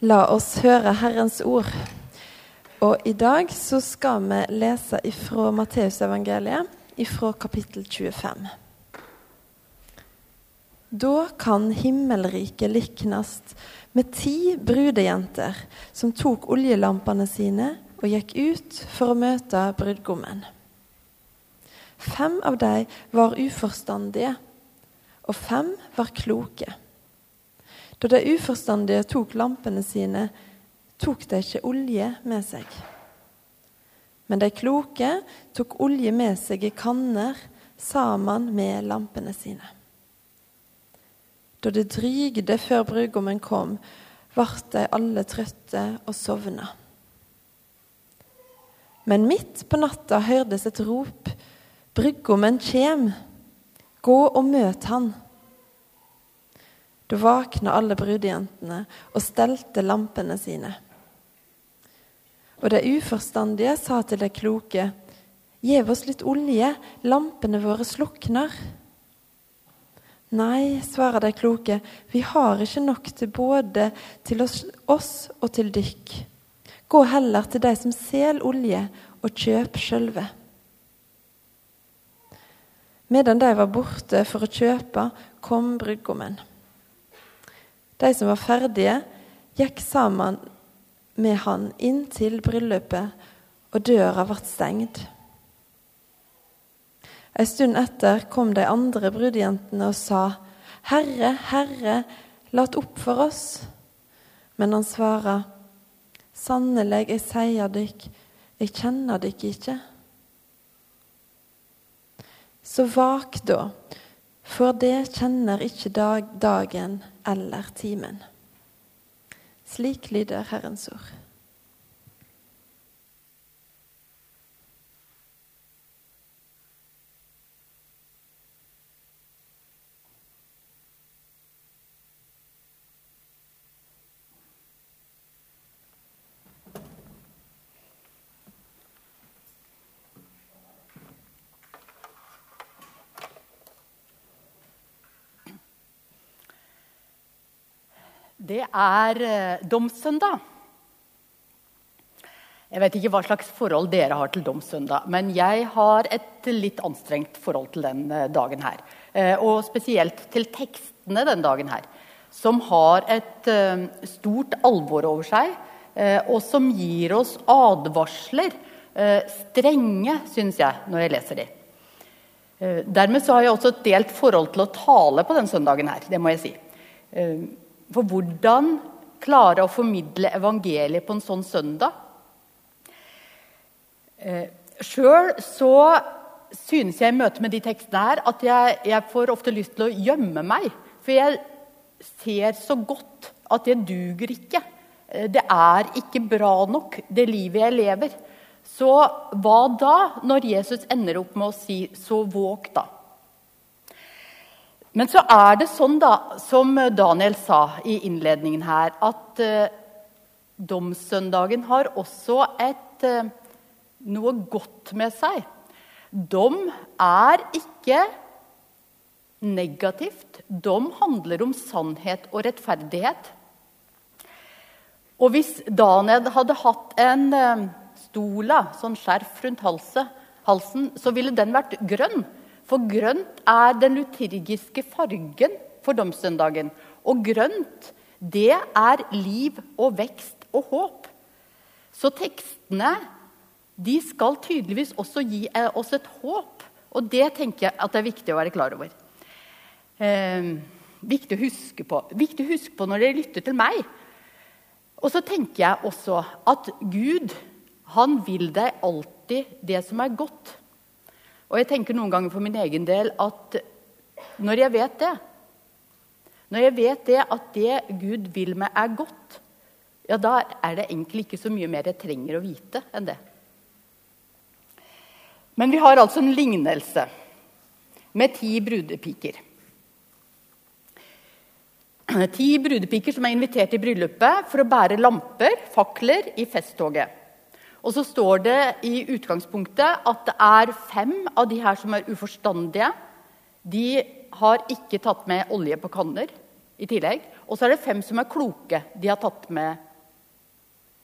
La oss høre Herrens ord. Og i dag så skal vi lese ifra Matteusevangeliet, ifra kapittel 25. Da kan himmelriket liknast med 10 brudejenter som tok oljelampene sine og gikk ut for å møte brudgommen. 5 av dem var uforstandige, og 5 var kloke. Da de uforstandige tok lampene sine, tok de ikke olje med seg. Men de kloke tok olje med seg i kanner sammen med lampene sine. Da det drygde før brudgommen kom, vart de alle trøtte og sovna. Men midt på natta hørtes et rop: «Brudgommen kjem, gå og møt han!» Da vakna alle brudejentene og stelte lampene sine. Og de uforstandige sa til de kloke: «Gjev oss litt olje, lampene våre slukner.» «Nei», svarer de kloke, «vi har ikke nok til både til oss og til dykk. Gå heller til de som sel olje, og kjøp sjølve.» Medan de var borte for å kjøpe, kom brudgommen. De som var ferdige, gikk sammen med han inn til bryllupet, og døra ble stengt. En stund etter kom de andre brudejentene og sa: «Herre, Herre, lat opp for oss.» Men han svarer: «Sannelig, jeg sier dykk, jeg kjenner dykk ikke.» Så vak da, for det kjenner ikke dagen eller timen. Slik lyder Herrens ord. Det domssøndag. Jeg vet ikke hva slags forhold dere har til domssøndag, men jeg har et litt anstrengt forhold til den dagen her. Og spesielt til tekstene den dagen her, som har et stort alvor over seg, og som gir oss advarsler, strenge, synes jeg, når jeg leser de. Dermed så har jeg også et delt forhold til å tale på den søndagen her, det må jeg si. For hvordan klare å formidle evangeliet på en sånn søndag? Selv så synes jeg i møte med de tekstene her at jeg får ofte lyst til å gjemme meg. For jeg ser så godt at jeg duger ikke. Det ikke bra nok, det livet jeg lever. Så hva da når Jesus ender opp med å si «så våg da»? Men så det sånn da, som Daniel sa i innledningen her, at domssøndagen har også noe godt med seg. Dom ikke negativt. Dom handler om sannhet og rettferdighet. Og hvis Daniel hadde hatt en stola, sånn skjerf rundt halsen, så ville den vært grønn. For grønt den liturgiske fargen for domssøndagen. Og grønt, det liv og vekst og håp. Så tekstene, de skal tydeligvis også gi oss et håp. Og det tenker jeg at det viktig å være klar over. Viktig å huske på. Viktig å huske på når dere lytter til meg. Og så tenker jeg også at Gud, han vil deg alltid det som godt. Og jeg tenker noen ganger for min egen del at når jeg vet det, at det Gud vil meg godt, ja, da det egentlig ikke så mye mer jeg trenger å vite enn det. Men vi har altså en lignelse med 10 brudepiker. 10 brudepiker som invitert i bryllupet for å bære lamper, fakler i festtoget. Og så står det i utgangspunktet at det 5 av de her som uforstandige. De har ikke tatt med olje på kanner i tillegg. Og så det 5 som kloke. De har tatt med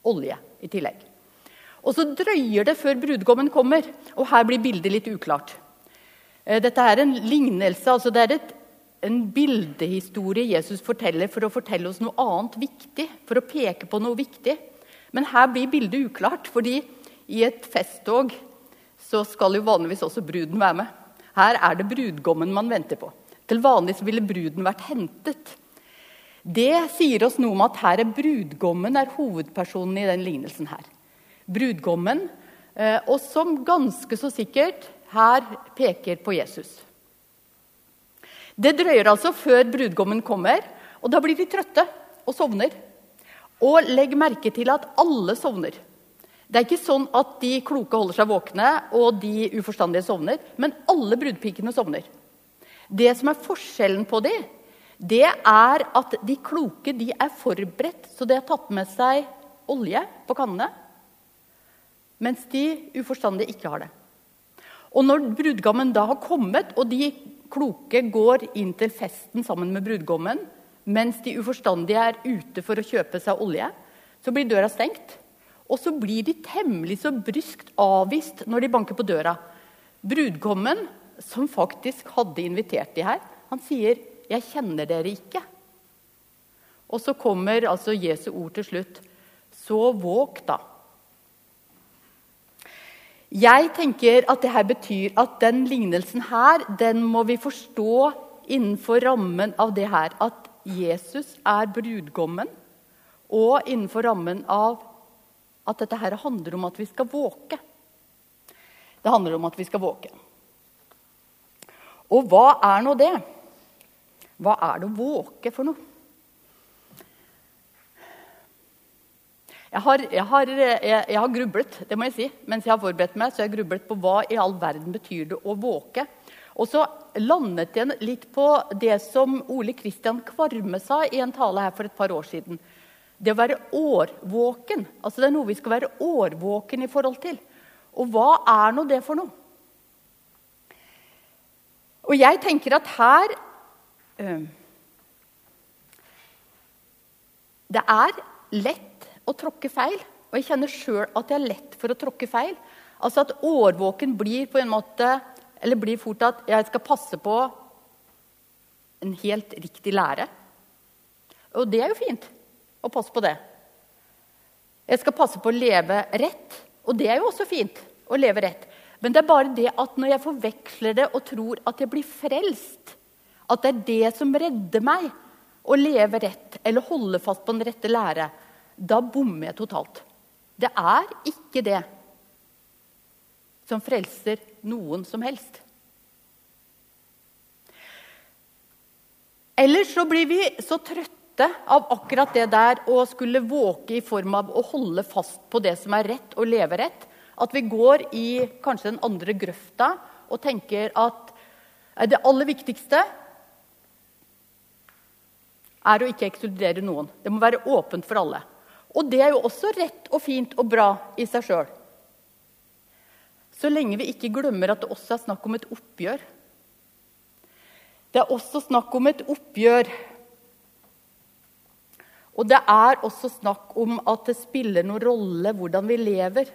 olje i tillegg. Og så drøyer det før brudgommen kommer, og her blir bildet litt uklart. Dette er en lignelse, altså det er en bildehistorie Jesus forteller for å fortelle oss noe annet viktig, for å peke på noe viktig. Men her blir bildet uklart, fordi i et festtog så skal jo vanligvis også bruden være med. Her er det brudgommen man venter på. Til vanligvis ville bruden vært hentet. Det sier oss noe om at her brudgommen er hovedpersonen i den lignelsen her. Brudgommen, og som ganske så sikkert her peker på Jesus. Det drøyer altså før brudgommen kommer, og da blir de trøtte og sovner. Og legg merke til at alle sovner. Det er ikke sånn at de kloke holder seg våkne, og de uforstandige sovner, men alle brudpikene sovner. Det som er forskjellen på dem, det er at de kloke de er forberedt, så de har tatt med seg olje på kannene, mens de uforstandige ikke har det. Og når brudgommen da har kommet, og de kloke går inn til festen sammen med brudgommen, mens de uforstandige er ute for å kjøpe seg olje, så blir døra stengt. Og så blir de temmelig så bryskt avvist når de banker på døra. Brudgommen, som faktisk hadde invitert de her, han sier, «Jeg kjenner dere ikke». Og så kommer altså Jesu ord til slutt, «Så våk da». Jeg tenker at det her betyr at den lignelsen her, den må vi forstå innenfor rammen av det her, at Jesus er brudgommen, og innenfor rammen av at dette her handler om at vi skal våke. Det handler om at vi skal våke. Og hva er nå det? Hva er det å våke for noe? Jeg har grublet, det må jeg si, mens jeg har forberedt meg, så jeg har grublet på hva i all verden betyr det å våke. Og så landet jeg litt på det som Ole Kristian Kvarme sa i en tale her for et par år siden. Det å være årvåken, altså det er noe vi skal være årvåken i forhold til. Og hva er nå det for noe? Og jeg tenker at her, det er lett å tråkke feil, og jeg kjenner selv at det er lett for å tråkke feil. Altså at årvåken blir på en måte, eller blir fort at jeg skal passe på en helt riktig lære. Og det er jo fint å passe på det. Jeg skal passe på å leve rett, og det er jo også fint å leve rett. Men det er bare det at når jeg forveksler det og tror at jeg blir frelst, at det er det som redder meg å leve rett, eller holde fast på den rette lære, da bommer jeg totalt. Det er ikke det som frelser noen som helst. Ellers så blir vi så trøtte av akkurat det der å skulle våke i form av å holde fast på det som er rett og leve rett, at vi går i kanskje den andre grøfta og tenker at det aller viktigste er å ikke ekskludere noen. Det må være åpent for alle. Og det er jo også rett og fint og bra i seg selv. Så lenge vi ikke glemmer at det også er snakk om et oppgjør. Det er også snakk om et oppgjør. Og det er også snakk om at det spiller noen rolle hvordan vi lever.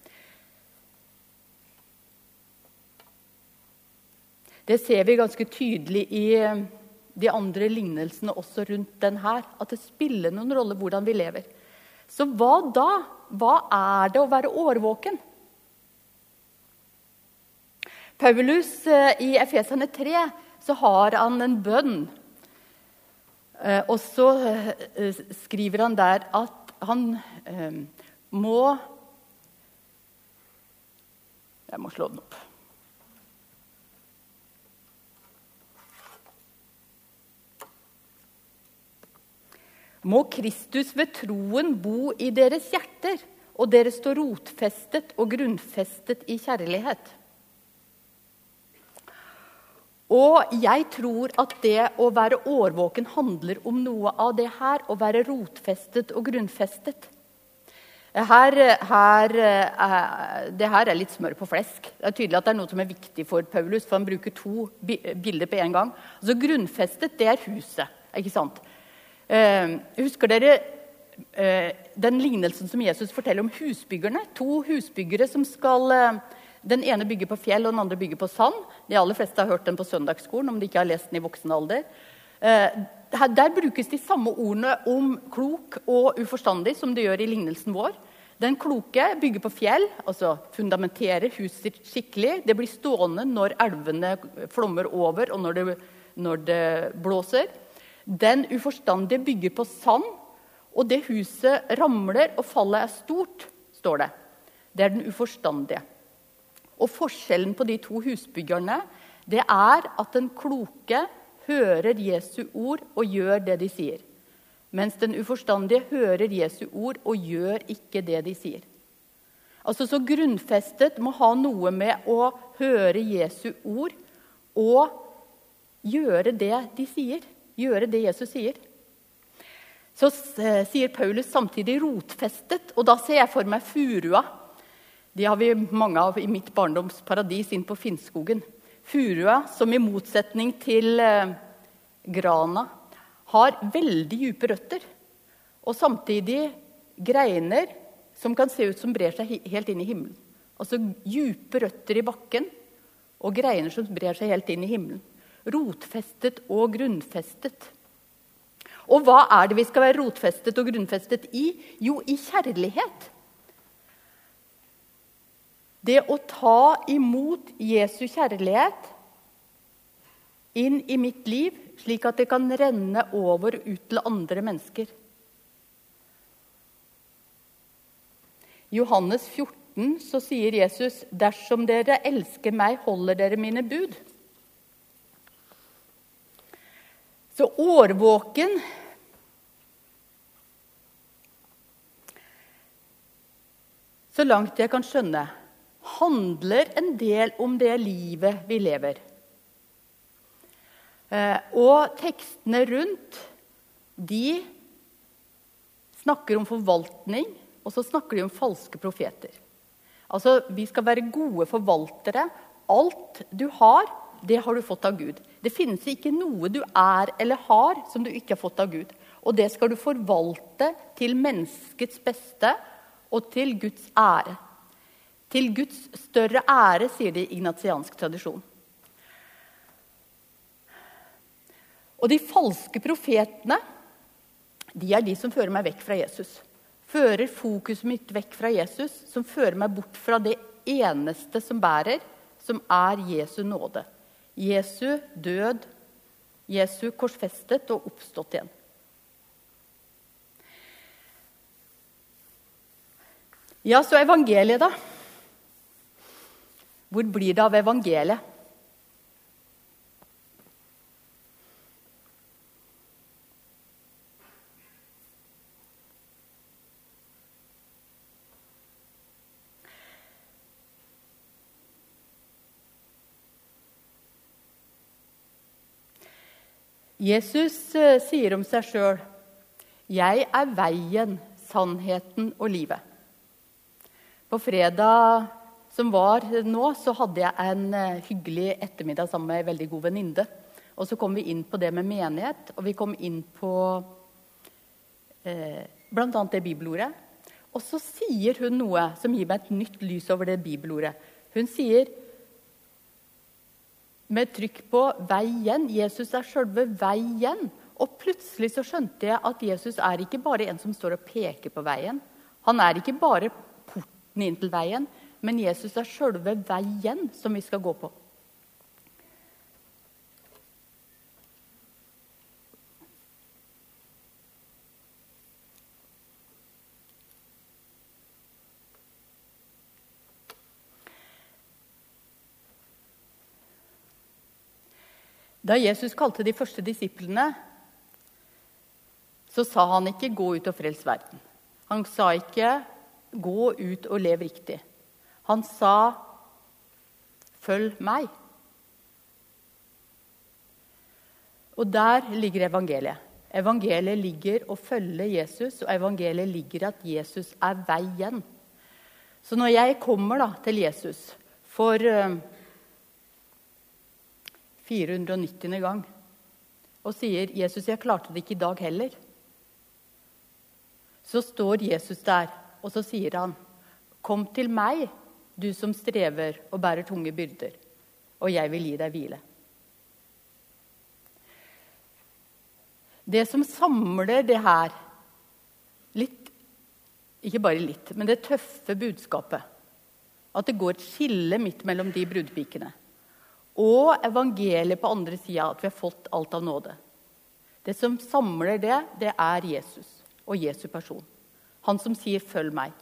Det ser vi ganske tydelig i de andre lignelsene også rundt den her, at det spiller noen rolle hvordan vi lever. Så hva da? Hva er det å være årvåken? Paulus i Efeserne 3, så har han en bønn. Og så skriver han der at han må... Jeg må slå den opp. Må Kristus ved troen bo i deres hjerter, og dere står rotfestet og grunnfestet i kjærlighet. Og jeg tror at det å være årvåken handler om noe av det her, å være rotfestet og grunnfestet. Det her er litt smør på flesk. Det er tydelig at det er noe som er viktig for Paulus, for han bruker 2 bilder på en gang. Altså grunnfestet, det er huset, ikke sant? Husker dere den lignelsen som Jesus forteller om husbyggerne. 2 husbyggere som skal... Den ene bygger på fjell, og den andre bygger på sand. De aller fleste har hørt den på søndagsskolen, om de ikke har lest den i voksen alder. Der brukes de samme ordene om klok og uforstandig som det gjør i lignelsen vår. Den kloke bygger på fjell, altså fundamenterer huset skikkelig. Det blir stående når elvene flommer over, og når det blåser. Den uforstandige bygger på sand, og det huset ramler, og fallet er stort, står det. Det er den uforstandige. Og forskjellen på de 2 husbyggerne, det er at den kloke hører Jesu ord og gjør det de sier. Mens den uforstandige hører Jesu ord og gjør ikke det de sier. Altså så grunnfestet må ha noe med å høre Jesu ord og gjøre det de sier. Gjøre det Jesus sier. Så sier Paulus samtidig rotfestet, og da ser jeg for meg furua. De har vi mange av i mitt barndomsparadis inn på Finnskogen. Furua, som i motsetning til grana, har veldig dype røtter. Og samtidig greiner som kan se ut som brer seg helt inn i himmelen. Altså dype røtter i bakken, og greiner som brer seg helt inn i himmelen. Rotfestet og grunnfestet. Og hva er det vi skal være rotfestet og grunnfestet i? Jo, i kjærlighet. Det å ta imot Jesu kjærlighet inn i mitt liv, slik at det kan renne over ut til andre mennesker. I Johannes 14 så sier Jesus, «Dersom dere elsker meg, holder dere mine bud.» Så årvåken så langt jeg kan skjønne, handler en del om det livet vi lever. Og tekstene rundt, de snakker om forvaltning, og så snakker de om falske profeter. Altså, vi skal være gode forvaltere. Alt du har, det har du fått av Gud. Det finnes ikke noe du er eller har som du ikke har fått av Gud. Og det skal du forvalte til menneskets beste og til Guds ære. Til Guds større ære, sier det i ignatiansk tradisjon. Og de falske profetene, de er de som fører meg vekk fra Jesus. Fører fokuset mitt vekk fra Jesus, som fører meg bort fra det eneste som bærer, som er Jesu nåde. Jesu død, Jesu korsfestet og oppstått igjen. Ja, så evangeliet da. Hvor blir det av evangeliet? Jesus sier om seg selv, «Jeg er veien, sannheten og livet.» På fredag som var nå, så hadde jeg en hyggelig ettermiddag sammen med en veldig god venninne. Og så kom vi inn på det med menighet, og vi kom inn på blant annet det bibelordet. Og så sier hun noe som gir meg et nytt lys over det bibelordet. Hun sier, med trykk på veien, Jesus er selve veien. Og plutselig så skjønte jeg at Jesus er ikke bare en som står og peker på veien. Han er ikke bare porten inn til veien, men Jesus er selve veien som vi skal gå på. Da Jesus kalte de første disiplene, så sa han ikke «gå ut og frels verden». Han sa ikke «gå ut og lev riktig». Han sa «følg meg». Og der ligger evangeliet. Evangeliet ligger å følge Jesus, og evangeliet ligger at Jesus er veien. Så når jeg kommer da til Jesus for 490. gang, og sier, Jesus, jeg klarte det ikke i dag heller, så står Jesus der, og så sier han, «Kom til meg, du som strever og bærer tunge byrder, og jeg vil gi deg hvile.» Det som samler det her, ikke bare litt, men det tøffe budskapet, at det går et skille midt mellom de brudepikene, og evangeliet på andre siden, at vi har fått alt av nåde. Det som samler det, det er Jesus og Jesu person. Han som sier, «Følg meg».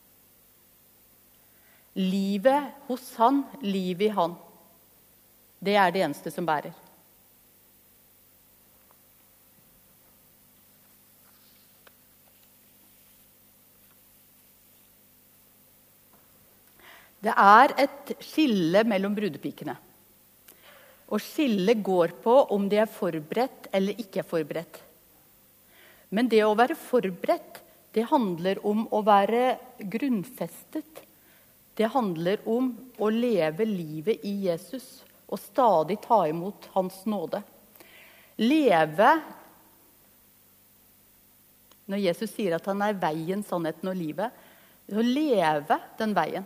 Livet hos han, livet i han, det er det eneste som bærer. Det er et skille mellom brudepikene. Og skillet går på om de er forberedt eller ikke er forberedt. Men det å være forberedt, det handler om å være grunnfestet. Det handler om å leve livet i Jesus og stadig ta imot hans nåde. Leve, når Jesus sier at han er veien, sannheten og livet, å leve den veien.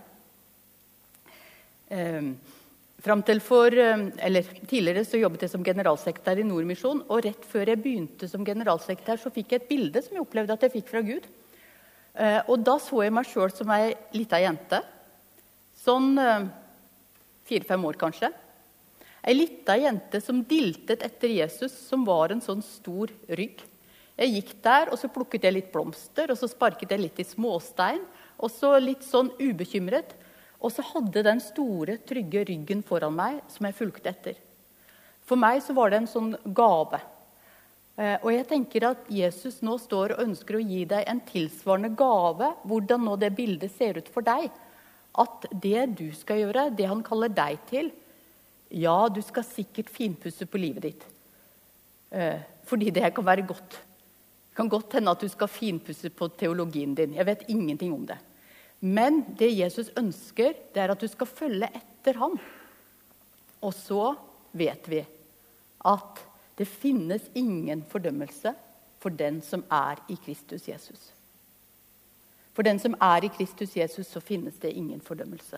Tidligere så jobbet jeg som generalsekretær i Nordmisjon, og rett før jeg begynte som generalsekretær så fikk jeg et bilde som jeg opplevde at jeg fikk fra Gud. Og da så jeg meg selv som en liten jente, sånn 4-5 år kanskje. En liten jente som diltet etter Jesus, som var en sånn stor rygg. Jeg gikk der, og så plukket jeg litt blomster, og så sparket jeg litt i småstein, og så litt sånn ubekymret. Og så hadde den store, trygge ryggen foran meg, som jeg fulgte etter. For meg så var det en sånn gave. Og jeg tenker at Jesus nå står og ønsker å gi deg en tilsvarende gave, hvordan nå det bildet ser ut for deg. At det du skal gjøre, det han kaller deg til, ja, du skal sikkert finpusse på livet ditt. Fordi det kan være godt. Det kan godt hende at du skal finpusse på teologien din. Jeg vet ingenting om det. Men det Jesus ønsker, det er at du skal følge etter ham. Og så vet vi at det finnes ingen fordømmelse for den som er i Kristus Jesus. For den som er i Kristus Jesus, så finnes det ingen fordømmelse.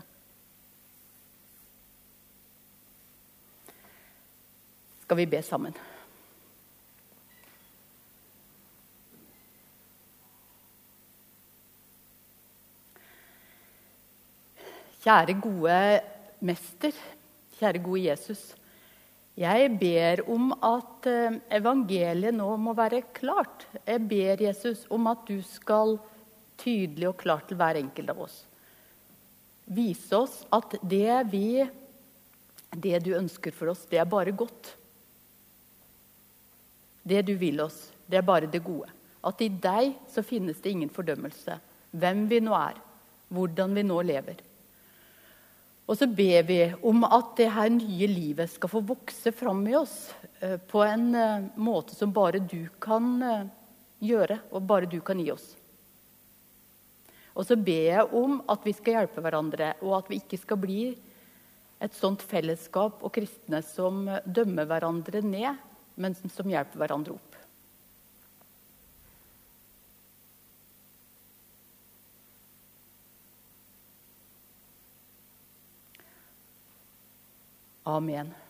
Skal vi be sammen? Kjære gode mester, kjære gode Jesus, jeg ber om at evangeliet nå må være klart. Jeg ber Jesus om at du skal tydelig og klart til hver enkelt av oss. Vise oss at det du ønsker for oss, det er bare godt. Det du vil oss, det er bare det gode. At i deg så finnes det ingen fordømmelse. Hvem vi nå er, hvordan vi nå lever. Og så ber vi om at det her nye livet skal få vokse fram i oss på en måte som bare du kan gjøre, og bare du kan gi oss. Og så ber jeg om at vi skal hjelpe hverandre, og at vi ikke skal bli et sånt fellesskap og kristne som dømmer hverandre ned, men som hjelper hverandre opp. Amen.